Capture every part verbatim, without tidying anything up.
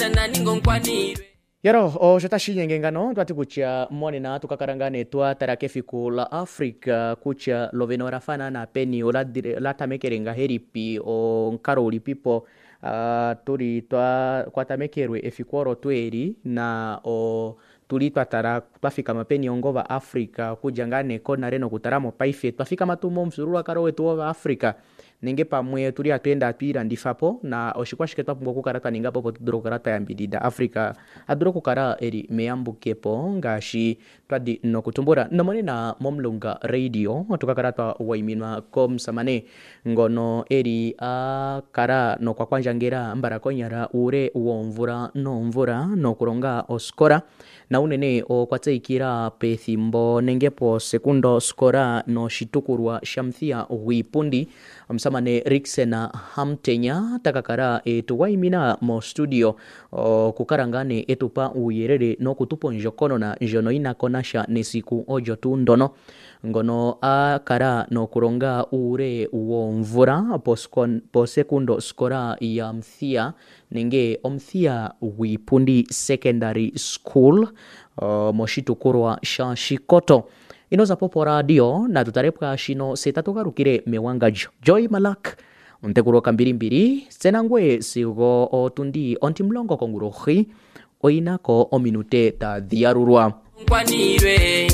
na ningo nkwanirwe. Yaro o jotashinye ngengano twati kucha mone na tukakarangane twa tarake fiku la Afrika kucha lovenora fana na peni ola la tamekerenga heripi o nkaroli pipo uh, turi twa kwa tamekerwe efikoro tweri na o tuli twatara twafika mapeni ongova Afrika kujangane kona reno kutaramo paife twafika matumo msururu karo wetu wa Afrika ninge pamwe turi atenda twira ndifapo na oshikwashike twapungwa kukarata ningapo po tuduro karata ya mbidida Afrika aduro kukara eri meambukepo ngashi twadi no kutumbura nomone na momlunga radio tukakarata waiminwa kom samane ngono eri a kara no kwa kwanjangera mbarakonyara ure uomvura no mvura no kuronga oskora na unene o kwatseikira pethimbo nengepo sekundo skora no shitukurwa shamthia wipundi msamane Riksena Hamtenya takakara etu waimina mo studio o kukarangane etupa uyerere no kutupo njokono na njono ina konasha nesiku ojo tundono ngono a kara no kuronga ure uo mvura poskon, po sekundo skora ya mthia nenge omthia wipundi secondary school o, moshitukurwa sha shikoto inoza popo radio na tutarepka shino setatokarukire mewangajo Joy Malak ontekuroka mbiri mbiri senangwe sigo otundi ontimlongo kongurohi oinako ominute ta diarurwa Nkwanirwe.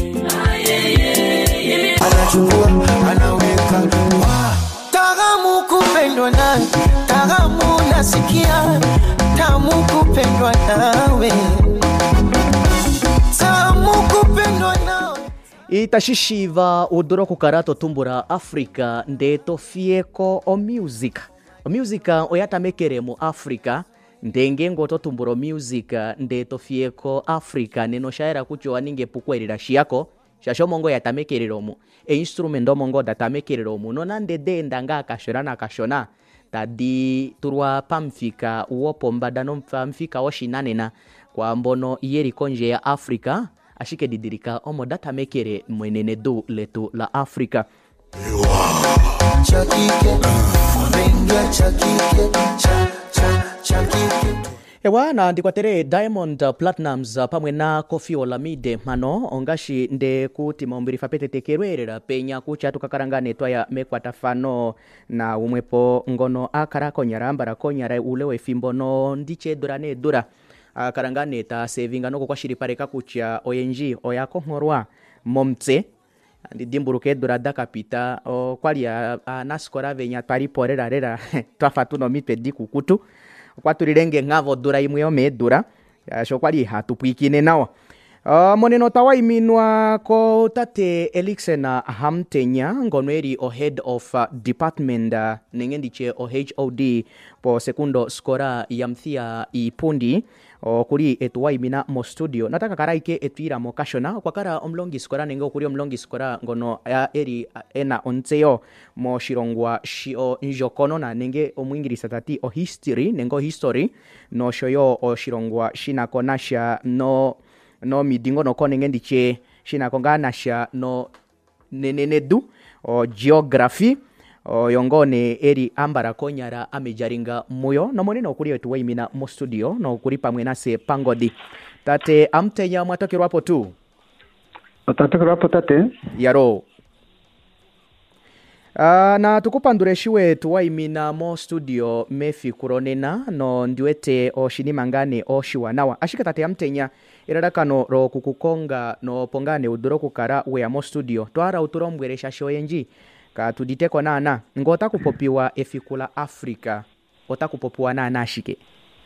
Anachukua, anaweka Tagamu kupendwa na Tagamu nasikia Tamu kupendwa nawe Tamu kupendwa nawe itashishiva uduro kukarato tumbura Afrika ndeto fieko o music o music oyatamekere mu Afrika ndenge ngoto tumburo music ndeto fieko Afrika neno shaira kucho aninge pukwerira shiako shasho mongo yatamekerero mu e instrumento mongo datamekerero mu nona ndede ndanga kashona na kashona tadi turwa pamfika uopo mbadano pamfika oshinanena kwa mbono yeri konje ya Afrika ashike didirika omo data mekere mwenene do leto la Afrika Chakike Mengia chakike cha, cha, chakike Ewa na ndikwatere Diamond Platnumz pamwe na Koffi Olomide mano ongashi nde kuti maumbiri fapete tekerwerera penya kucha tukakarangane twaya mekwatafano na umwepo ngono akarako nyaramba konyara ulewe fimbo no ndiche durane dura akarangane ta savinga no kwa shiripareka kucha O N G oyako ngorwa momtse ndimburuke durada kapita o kwalia naskora venya pari porera rera twafatuno mipedi kukutu kwa turirenge ngavo dura imwe yo medura sho kwali hatupwikine nawa uh, moneno tawaiminwa ko tate Riksena Hamtenya ngonweri o head of uh, department uh, nengendiche o H O D po sekundo skora yamthia ipundi o kuri etuwaimina mo studio nataka karaike etwira mo kashona kwa kara omlongi skora nengo kuri omlongi skora ngono ya eri ena ontseo mo shirongwa shio njokono na nenge omwingirisa tati o history nengo history no shoyo o shirongwa shina konasha no no midingo no konenge ndiche shina konganasha no nenenedu o geography o yongone eri ambara konyara amejaringa muyo no moneno kuri wetu waimina mo studio no kuri pamwe nase pangodi tate Hamtenya mwatokero hapo tu Otatokero hapo tate yaro uh, na tukupandure shiwe tuwaimina mo studio mefi kuronena no ndiwete o shinimangane o shiwanawa ashika tate Hamtenya iradakano ro kukukonga no pongane uduro kukara we mo studio twara uturombweresha shoyenji ka tuditeko nana ngota kupopiwa efikula Afrika ota kupopiwa na nashike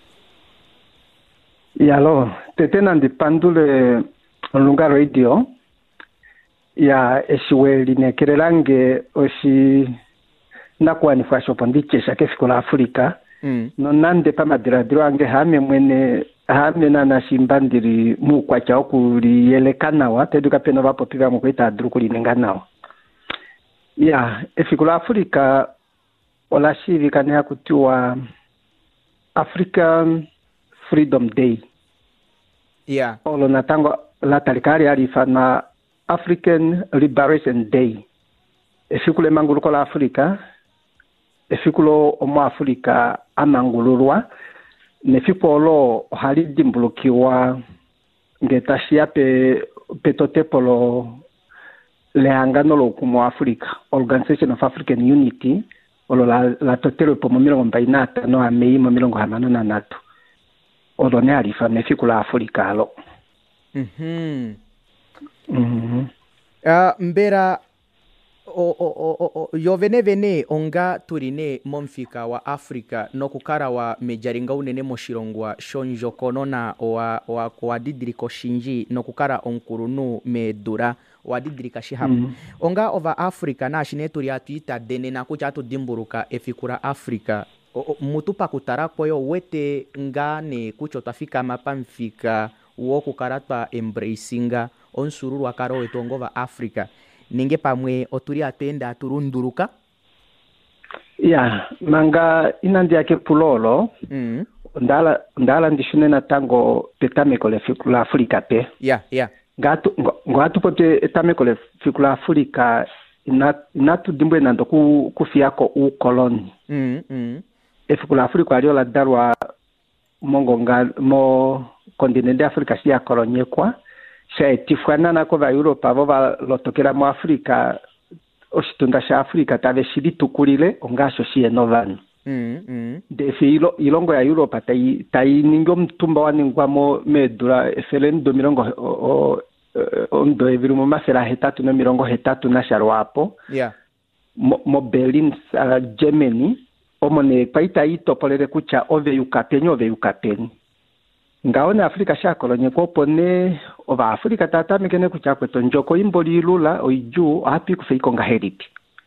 yalo tetena ndipandule lunga radio ya eshiweli nekerelange oshi nakwani fasho pondiche shake fikula Afrika mm. no nande pamadira dirange hame mwene hame na nashimbandiri mu kwa chao kuli yelekanawa teduka peno vapopiwa mukwita adru kuli nenganawa ya efikula Afrika olashiri kanea kutiwa African Freedom Day yeah olo natango la talikari alifana African Liberation Day efikule manguluko la Afrika efikulo omo Afrika amangulurwa nefipolo hali dimbulukiwa ngetashia pe petotepolo lehangano lo kumu Africa Organization of African Unity olo la, la totelo po milongo mbainata no amei mo milongo hamano na nato olo ne alifa nefikula Africa lo mhm mhm uh, mbera o o o o yo vene vene onga turine momfika wa Afrika no kukara wa mejaringa unene moshirongwa shonjo konona wa wa kwa didiriko shinji no kukara onkurunu medura wa didirika shiham mm. onga ova Afrika na shine turi atuita dene na kucha atu dimburuka efikura Afrika o, o, mutupa kutara koyo wete ngane kucho tafika mapamfika wo kukaratwa embracinga onsururu wakaro wetu ngova Afrika ninge pamwe oturi atenda turunduruka ya manga inandi yake pulolo mm. ndala ndala ndishune na tango petameko le fikula Afrika pe ya ya ngatu ngatu pote etameko le fikula Afrika ina inatu dimbwe nando ku kufiako u koloni mm mm efikula Afrika alio la darwa mongo nga mo kontinente Afrika si ya kolonye kwa sha tifwana na ko va Europa bova lotokera mu Afrika ositunda sha Afrika tave shiri tukulile ongasho shie novan mm mm de filo ilongo ya Europa tai tai ningo mtumba waningwa mo medura efelen do mirongo o ondo evirumo mafera hetatu na mirongo hetatu na sharwapo yeah mo, mo Berlin uh, Germany omone paita ito polere kucha ove yukapeni ove yukapeni ngaone Afrika sha kolonye ko pone ova Afrika tata mikene kucha kweto njoko imboli lula oiju hapi kufeiko ngaheripi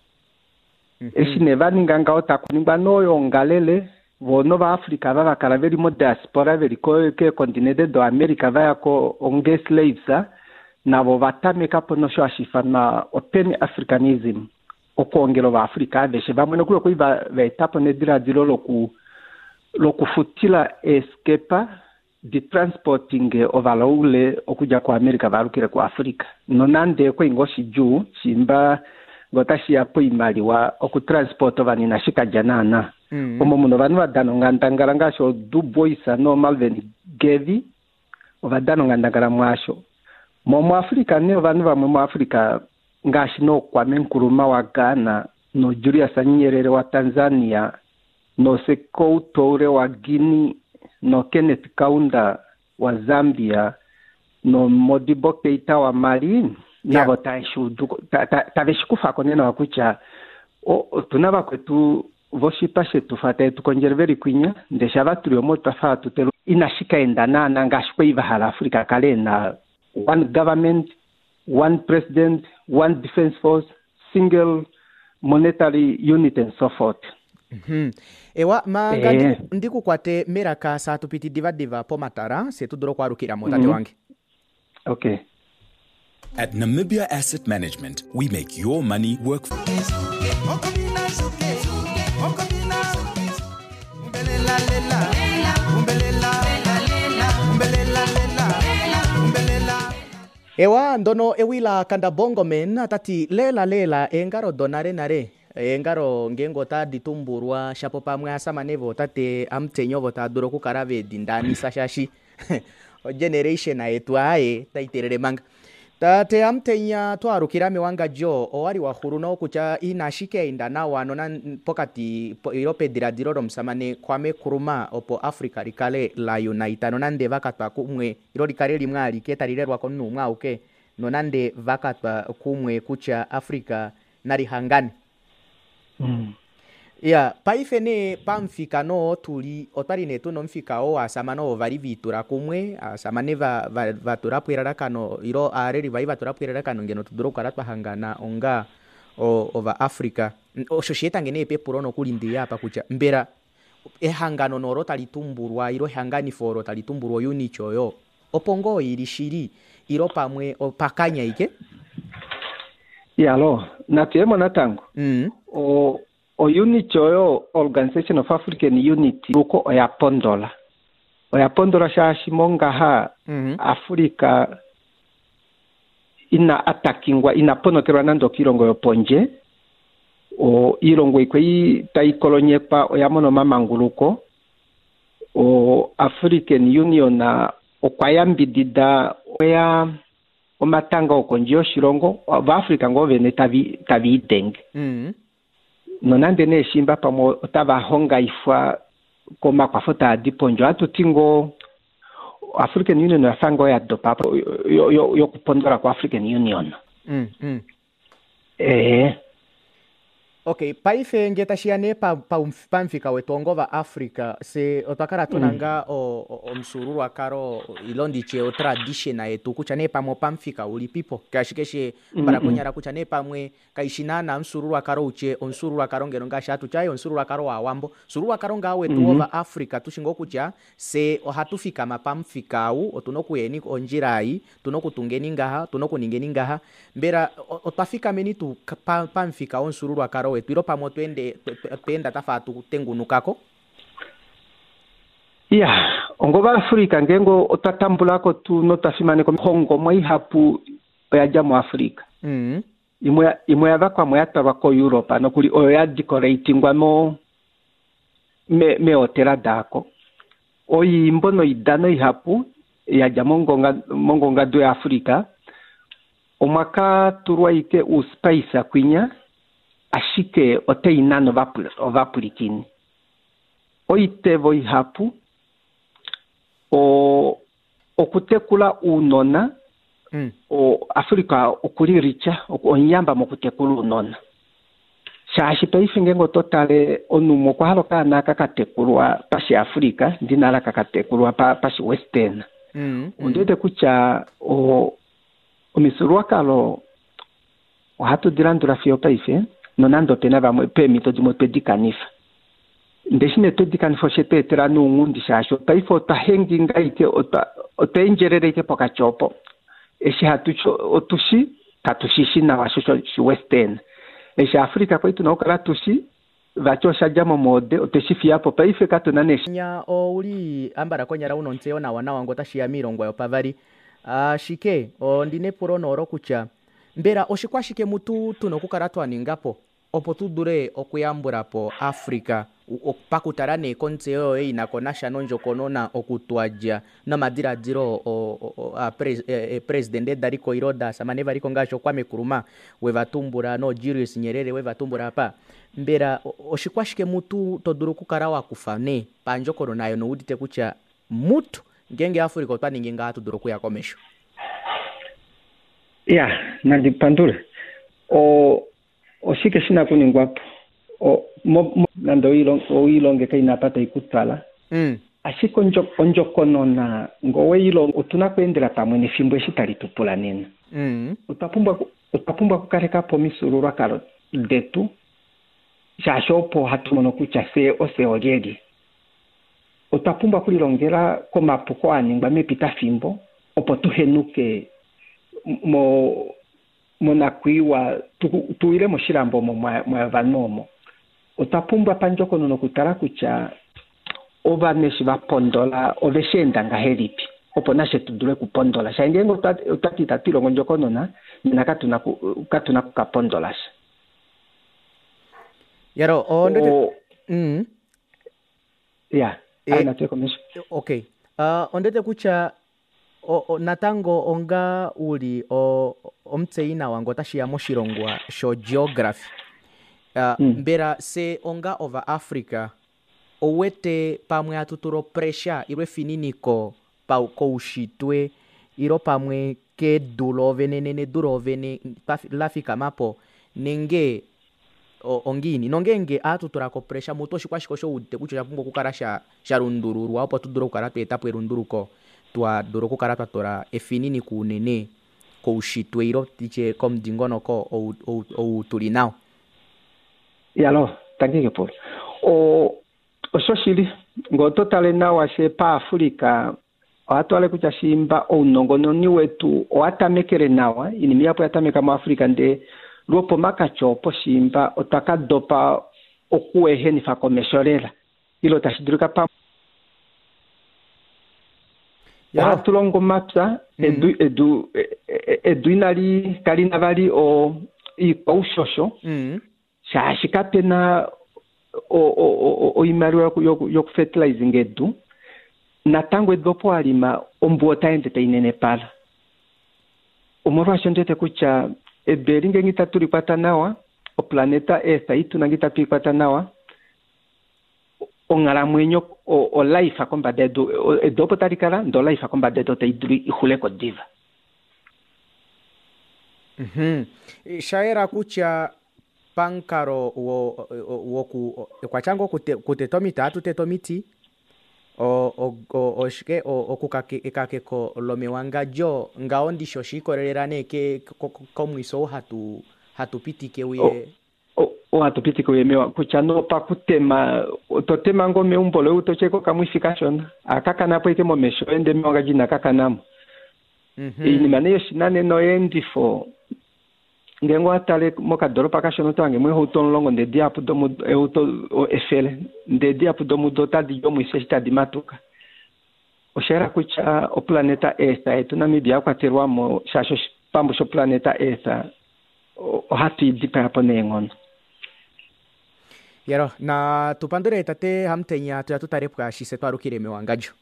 mm -hmm. Eshi nevani nganga otakuningwa noyo ngalele vono va Afrika va karaveri mo diaspora veri ko ke continente do America va ko onge slaves na vo vatameka pono sho ashifana open africanism okongelo va Afrika veshe vamwe kulo kuiva vetapo ne dira dilolo ku lokufutila escape di transporting overall okuja kwa America varukire kwa Afrika nonande ko ingoshi juu chimba ngotashi apo imali wa okutransport vanina shika janana mm. Omo muno vanu vadano ngandangala ngasho du boysa no Malvin Gevi ovadano ngandangala mwasho mo Afrika ne vanu vamwe mu Afrika ngashi no kwa menkuruma wa Ghana no Julius Nyerere wa Tanzania no Sekou Toure wa Guinea no Kenneth Kaunda wa Zambia no Modibo Keita wa Mali yeah. Nabo taishu taveshikufa konena wakucha o tunaba kwetu voshipa shetu fata tukonjerveri kwinya ndeshaba tulio moto fa tutelo inashika endana na ngashwe iva hala Afrika kale na one government, one president, one defense force, single monetary unit and so forth. Mhm. Ewa manga eh. ndiku kwate meraka sa tupiti diva diva po matara se tudoro kwa rukira motate mm -hmm. wange. Okay. At Namibia Asset Management, we make your money work for you. Ewa ndono ewila kanda bongo men atati lela lela engaro donare nare engaro ngengo ta ditumburwa shapo pamwe asama nevo tate amtenyo vota duro kukarave dindani sashashi generation na etu ae taiterere manga tate amtenya twarukira miwanga jo owari wa huruno kucha inashike indana wanona pokati po, Europe diradiro msamane kwame kuruma opo Africa rikale la United nonande vakatwa kumwe iro rikale limwali ketarirerwa konu mwa uke nonande vakatwa kumwe kucha Africa nari hangani mm. Ya paifene pamfika no tuli otari netu no mfika o asamano vari vitura kumwe asamane va, va vatura pwirara kano iro areri vai vatura pwirara kano ngeno tuduro karatwa hangana onga o ova Africa o shosheta ngene pe purono kulindi apa kucha mbera ehangano noro talitumburwa iro hangani foro talitumburwa unicho yo opongo irishiri iro pamwe opakanya ike ya lo natemo natango mm o o unicho yo Organization of African Unity uko oyapondola oyapondola shashimonga ha mm -hmm. Afrika ina atakingwa ina ponokerwa nando kirongo yo ponje o irongo ikwe tai kolonyepa oyamono mamanguluko o African Union na okwayambidida oya omatanga okonjio shirongo wa Africa ngo vene tavi tavi deng mm nonande ne shimba pamo otava honga ifwa koma kwa fota diponjo atutingo African Union na fango ya dopa yo yo, yo kupondora kwa African Union mm mm eh okay paife ngeta shiane pa pa pamfika wetongo va Africa se otakara tonanga mm. o, o, o msururu akaro ilondi che o tradition yetu kuchane pa mo pamfika uli pipo kashikeshe mm-hmm. barakonyara kuchane pamwe kaishinana msururu akaro uche onsururu akaro ngero ngashatu chayo onsururu akaro wa wambo sururu akaro ngawe tu mm-hmm. ova Africa tushingo kucha se hatufika mapamfika u otunokuyeni onjirai tunokutungeni ngaha tunokuningeni ngaha mbera otafika meni tu pamfika onsururu akaro wetu iro pamo twende twenda tafatu tengunukako ya ongoba Afrika ngengo otatambulako tu notafimane ko Kongo moi hapu yaja mu Afrika mhm imwe imwe yavakwa mu yataba ko Europe no kuli oya decoratingwa mo me me otera dako oyi mbono idano ihapu yaja mongonga mongonga do Afrika omaka turwa ike u space akwinya ashike oteinano vapulikini oite voi hapu o okutekula unona mm. o Afrika okuliricha onyamba mokutekula unona shashi paifinge ngo totale onumo kwa halo kana kakatekulwa pasi Afrika ndinala kakatekulwa pa pasi western mm. ndete kucha o omisurwa kalo o hatu dirandura fio paife nonando tena va permito di mo pedicanifa ndeshine pedicanifa chete tera no ngundi shasho paifo ta henginga ike ota otengerere ike poka chopo eshi hatucho otushi tatushi na washo shi western eshi Afrika kwa itu na okala tushi vacho shajamo mode oteshifia po paife katonane nya o uli ambara konyara unonteo na wana wango tashia mirongo yo pavari ah shike o ndine puro noro kucha mbera oshikwashike mutu tunokukaratwa ningapo opo tudure okuyambura po Africa pakutarane kontseo e inako national njokonona okutwaja no madira diro o, o a pres, e, president Dariko Iroda samane variko ngasho kwame kuruma we vatumbura no Julius Nyerere we vatumbura pa mbera oshikwashike mutu toduru kukarawa kufane panjokoro nayo no udite kucha mutu ngenge Africa twaninge ngatu duru kuyakomesho ya nandi pandule o oshike shina kuningwapo o mo, mo nando ilo o ilonge kaina pata ikutala mm ashiko njo onjo konona ngowe ilo utuna kwendera pamwe ne fimbo eshitali tupula nena mm utapumba utapumba kukareka po misururu akalo detu jashopo hatumono kucha se ose ogedi utapumba kulilongera ko mapuko aningba mepita fimbo opo tuhenuke mo mona kuiwa tu, tuile moshirambo mo mwa vanomo utapumba panjoko nono kutara kucha ova neshi vapondola oveshenda nga heripi opo nashe tudure kupondola shaingengo utati tatilo ngonjoko nona nakatuna katuna kukapondola yaro ondete mm yeah e, ana teko misho okay uh ondete kucha o, o natango onga uli o omtseina wango tashia moshirongwa sho geography uh, mm. mbera se onga over Africa owete pamwe atuturo pressure irwe fininiko pa ko ushitwe iro pamwe ke dulo venene duro vene lafika mapo nenge o, ongini nongenge atutura ko pressure mutoshi kwashiko sho udite kucho pungo kukarasha sharundururu apo tuduro karatu etapo erunduruko twa duro kukaratu tora efinini kunene ko ushitwe iro tiche kom dingono ko o o, o tulinao yalo tangike por o ososhili ngo totale na washe pa Afrika atwale kucha shimba o nongononi wetu o atamekere nawa inimi yapo yatameka mu Afrika nde lopo makachopo shimba otakadopa okuehe ni fakomeshorela ilo tashiduruka pa ya tulongo mapsa mm. edu edu edu inali kalina vali o ikoshosho mm. shashikapena o o o imari yo yo fertilizing edu na tangu edopo alima ombuota ente inene pala umoro ashondete kucha eberinge ngita tulipata nawa o planeta Earth itu nangita tulipata nawa ongara mwenyo o, o life akomba dedo edopo tarikala ndo life akomba dedo te iduri ihule ko diva. Mhm. Shaira kucha pankaro wo wo ku kwa chango kute kutetomita atu tetomiti o o o oshike o okukake ekake ko lomewanga jo ngaondi shoshiko rerane ke komwiso hatu hatupitike uye o o hatupitike uye mewa kuchano pa kutema totema ngome umbole utocheko kamwification akaka napo ite momesho ende mewa jina kaka namo. Mhm. Ini maneyo shinane no endi fo ngengo atale moka doropa kashono tange mwe hoton longo de diapu domu e auto o efele de diapu domu dota di yomu isesta di matuka o shera kucha o planeta esta e tunamibia kwa terwa mo shasho pambo sho planeta esta o, o hatu di paraponengon yero na tupandure tate hamtenya tu tutarepka shiseto arukire mewangajo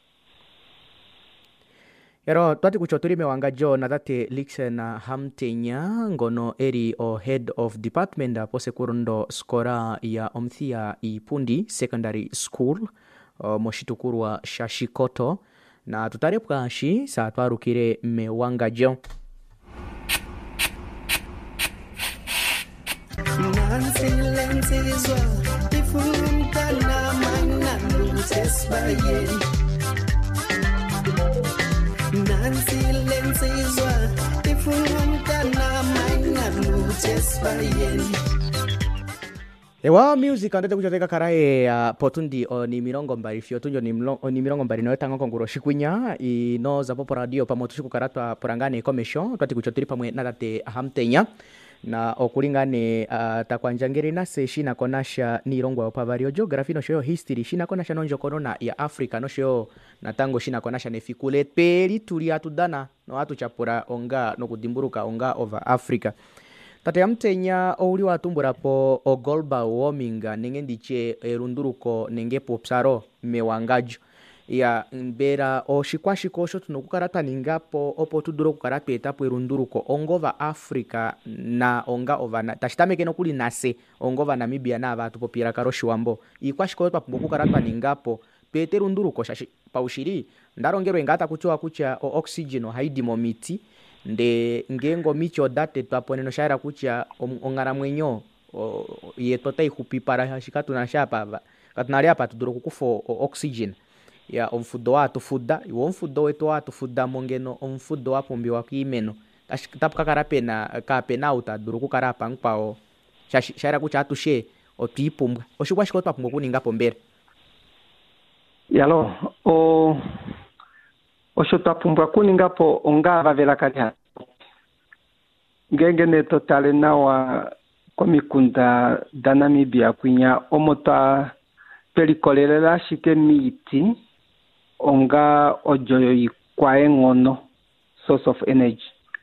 Ero twati kuchoturi mewangajo na date likse na hamtenya ngono eri o head of department da pose kurundo skora ya omthia ipundi secondary school o moshitukurwa Shashikoto na tutarepka shi sa twarukire mewangajo Nancy Lensizwa ifumka na maina luches bayen Ewa music andete kuchoteka karae ya uh, potundi o ni mirongo mbari fio tunjo ni, mlo, ni mirongo mbari no etanga konguro shikunya i no za popo radio pa motushiku karatwa purangane komesho twati kuchotiri pamwe nadate hamtenya na okulingane uh, takwanjangeri nase shina konasha ni rongo wa pavario geography no shoyo history shina konasha nonjo korona ya Afrika no shoyo na tango shina konasha nefikule peri turi atudana no atu chapura onga no kudimburuka onga over Africa tate amtenya ouli watumbura po o global warming nenge ndiche erunduruko nenge popsaro mewangajo ya mbera o shikwashiko sho tunokukarata ningapo opo tuduro kukarata etapo erunduruko ongova Africa na onga ova na tashitameke no kuli nase ongova Namibia na abatu popira karoshi wambo ikwashiko pa kukarata ningapo pete runduruko shashi paushiri ndarongero ingata kuchoa kucha o oxygen o haidimo miti nde ngengo micho date twapone no shaira kucha ongara mwenyo yetota ikupipara shikatu na shapa katunali apa tuduro kukufo oxygen ya omfudo watu fuda iwo omfudo wetu watu fuda mongeno omfudo wapombi wakimeno tapu kakarapena kapena utaduru kukarapa nkpao shaira kucha atushe otuipumbwa oshikwashiko twapungo kuninga pombere yalo o osho twapumbwa kuninga po onga vavela kali ngengene totale nawa komikunda da Namibia kwinya omota pelikolelela shike miti onga ojoyo ikwae ngono source of energy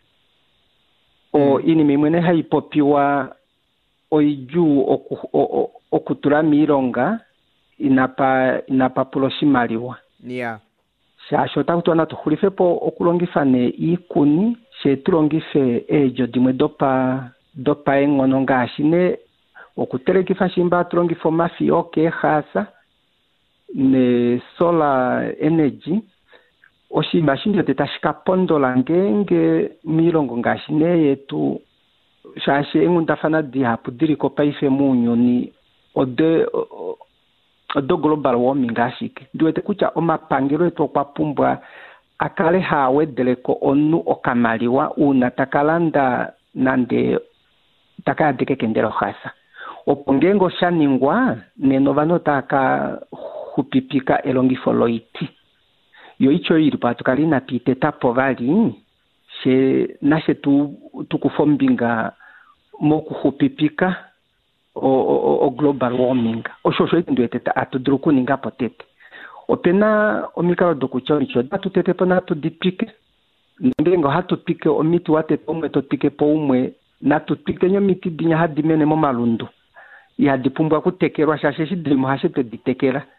o ini mimwene haipopiwa oiju oku, o, okutura mironga inapa inapa puloshimaliwa yeah shasho takutwana tuhulife po okulongifane ikuni shetulongife ejo dimwe dopa dopa engono ngashine okuterekifa shimba tulongifo mafi oke khasa ne solar energy oshimba shindio tetashika pondola ngenge mirongo ngashine yetu shashe engundafana dihapu diriko paife munyoni ode odo global warming ngashike ndiwete kucha omapangiro eto kwapumbwa akale hawe deleko onu okamaliwa una takalanda nande takadeke kendero khasa opongengo shaningwa neno vanotaka hupipika elongifo loiti yo icho iri patukalina pite tapo vali she nashe tu tukufombinga moku hupipika o, o, o global warming oshosho ndwete atudruku ninga potete opena omikalo dokucho icho datutete pona tudipike ndengo hatupike omiti wate pomwe topike po umwe na tupike nyo miti dinya hadimene mo malundu ya dipumbwa kutekerwa shashe shidimo hashete ditekera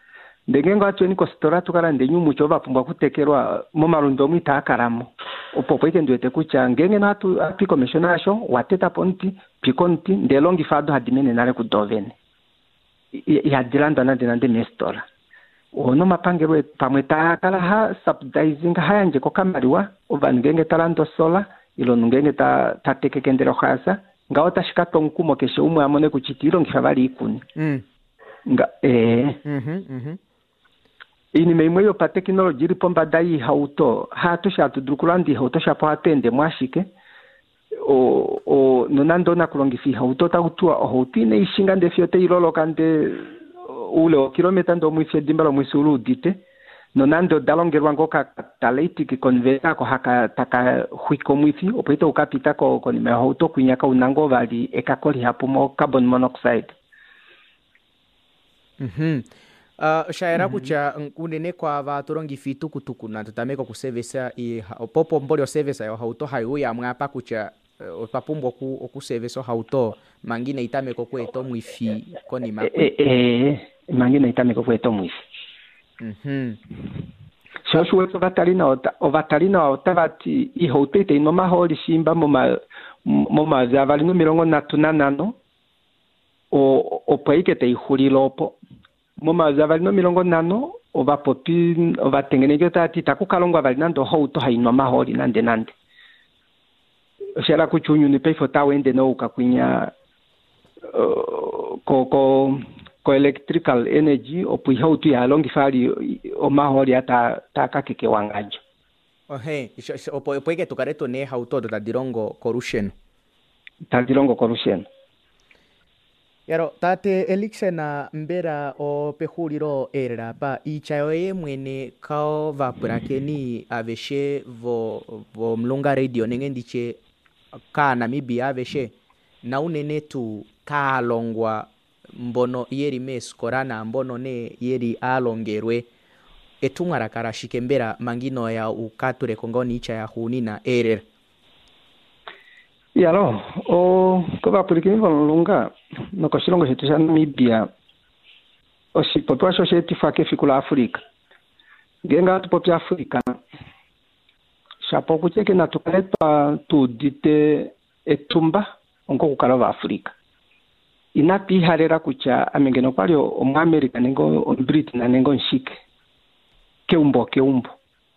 ndengengo atweni ko stora tukala ndenyu mucho bapumbwa kutekerwa mu marundo mwita akaramo opopo ike ndwete kucha ngenge na tu api commissioner sho wateta ponti pikonti ndelongi fado hadimene nale kudovene ya dilanda na dinande mestora ono mapangero pamwe takala ha subsidizing ha nje ko kamariwa ovanngenge talando sola ilo ngenge ta tatekekendero khasa ngawo tashikato nkumo keshe umwe amone kuchitiro ngifavali ikuni mm. nga eh mhm mhm ini meimwe yo pa technology ripomba dai hauto ha to sha tudrukulandi hauto sha pa atende mwashike o o nonando na kulongifi hauto ta utua houtine ishinga ndefyote ilolo kande ule o kilomita ndo mwifye dimbalo mwisulu dite nonando dalongerwa ngoka talaiti converter ko haka taka huiko mwifi opito ukapita ko ko ni hauto kunyaka unango vali ekakoli hapo mo carbon monoxide. Mhm. Uh, shaira mm-hmm. kucha unene kwa vaturongi fitu kutuku na tutameko kusevesa i popo mboli o service yo hauto hayo ya mwapa kucha uh, papumbo ku okusevesa hauto mangine itameko kweto mwifi koni ma eh eh mangine itameko kweto mwifi. Mhm. So shwe so vatalina ota ovatalina otavati i hotete ino maholi shimba mo ma mo ma zavali no mirongo na tunanano o opaike te ihulilopo moma zavali no mirongo nano ova popi ova tengeneke tati takukalongwa vali nando hauto hainwa maholi nande nande shera kuchunyu ni pefo tawende no ukakwinya uh, ko ko ko electrical energy opu hauto ya longi fali o maholi ata takakeke wangajo ohe opo opoike tukareto ne hauto do dirongo corruption tadirongo corruption. Yaro tate elikse na mbera o pehuliro era pa ichayo ye mwene kao vapurakeni aveshe vo vo mlunga radio nengendiche ka Namibia aveshe na unene tu ka longwa mbono yeri meskorana mbono ne yeri alongerwe etungara karashike mbera mangino ya ukature kongoni icha ya hunina erera. Yalo o ko vapurikeni vonlunga no koshilongo chetu cha Namibia osipotwa society fake fikula Afrika genga tupopya Afrika shapo kucheke na tukaleta tudite etumba onko kukalova Afrika inapi harera kucha amengeno kwalio omu America nengo on Britain na nengo nshike keumbo keumbo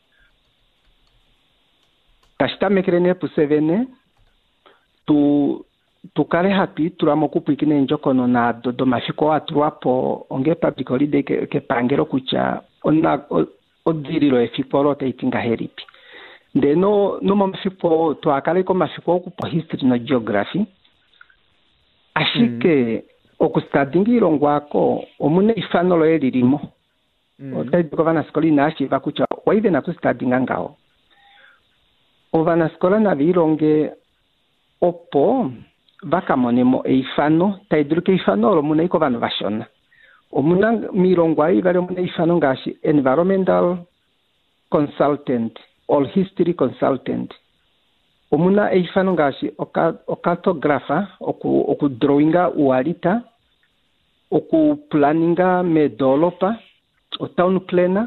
kashitamekerene pusevene tu tukale hapi turamo kupikine njokono na dodo mafiko atruapo onge public holiday ke, ke pangero kucha ona odiriro efiporo te itinga heripi ndeno no mafiko to akale ko mafiko ku history na geography ashike mm. okustadingiro ngwako omune ifano lo elirimo mm. otedi ko vana skoli na ashi vakucha waive na kustadinga ngao ovana skola na vironge opo vakamonemo eifano taiduruke ifano lo muna iko vanu vashona omuna mirongo ai vale muna ifano ngashi environmental consultant or history consultant omuna eifano ngashi oka cartographer oku oku drawinga ualita oku planninga medolopa o town planner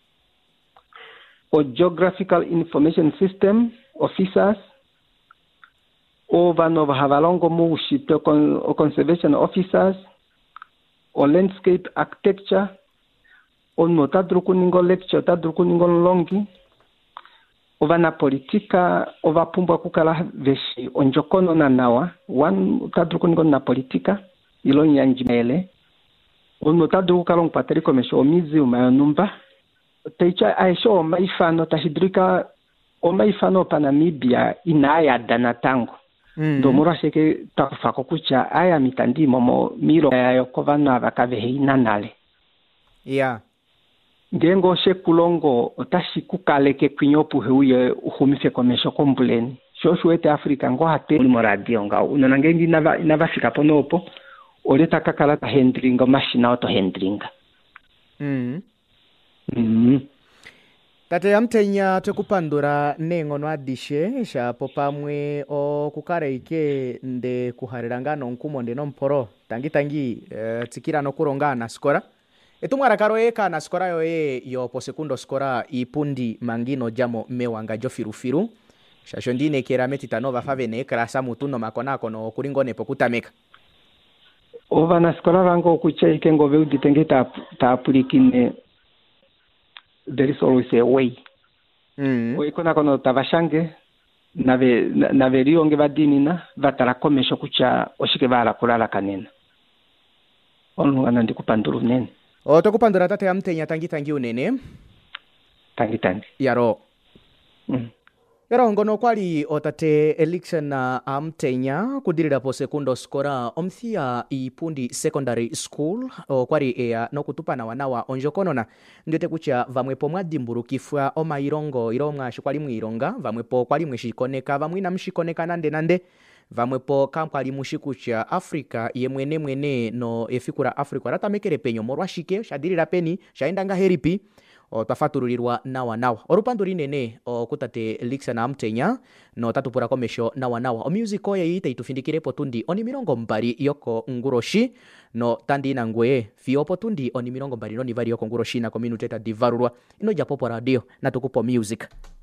o geographical information system officers o vanova havalongo mu ship o conservation officers o landscape architecture o nota drukuningo lecture ta drukuningo longi o vana politika o vapumbwa kukala veshi onjokono na nawa one ta drukuningo na politika ilo nyanjimele o nota drukalong pateri komesho o mizi umayonumba teicha aisho maifano tahidrika o maifano pa Namibia inaya dana tango mm. ndo murasheke takufako kucha aya mitandi momo miro ya kovana vakavehe inanale yeah ngengo shekulongo otashi kukaleke kwinyopu heuye uhumise komesho kombuleni shoshuete Afrika ngo hate muri radio nga unanangengi nava navafika ponopo oleta kakala ta handling machine auto handling mm mm tate amtenya twekupandura nengono adishe shapo pamwe o kukareike nde kuharirangano nkumo nde nomporo tangi tangi uh, tsikira no kurongana skora Etumwara karo eka na skora yo e yo po sekundo skora ipundi mangino jamo mewanga jo firufiru. Shashondine kera metita nova favene krasa mutuno makona kono kuringone pokutameka. Ova na skora vango kucha ikengo veudi tenge ta ta apulikine. There is always a way. Mm. O ikona kono tabashange nave nave rionge badini na vatara komesho kucha oshike bala kulala kanena. Onu anandi kupanduru nene. O tokupandura tate amtenya tangi tangi unene. Tangi tangi. Yaro. Mm. Yaro ngono kwali otate Elixon na amtenya kudirira po sekundo skora omthia ipundi secondary school o kwali ea no kutupana wanawa onjokonona ndete kucha vamwe po mwadimburu kifwa o mairongo iromwa shikwali mwironga vamwe po kwali mwishikoneka vamwe na mshikoneka nande nande vamwe po kampali mushikucha Afrika ye mwene mwene no efikura Afrika rata mekere penyo morwa shike shadirira peni shaindanga heripi o tafatururirwa nawa nawa orupanduri nene o kutate Elixon na amtenya no tatupura komesho nawa nawa o music oye ite itufindikire potundi oni mirongo mbari yoko nguroshi no tandi na ngwe fio potundi oni mirongo mbari no nivari yoko nguroshi na kominuteta divarurwa ino japo po radio na tukupo music.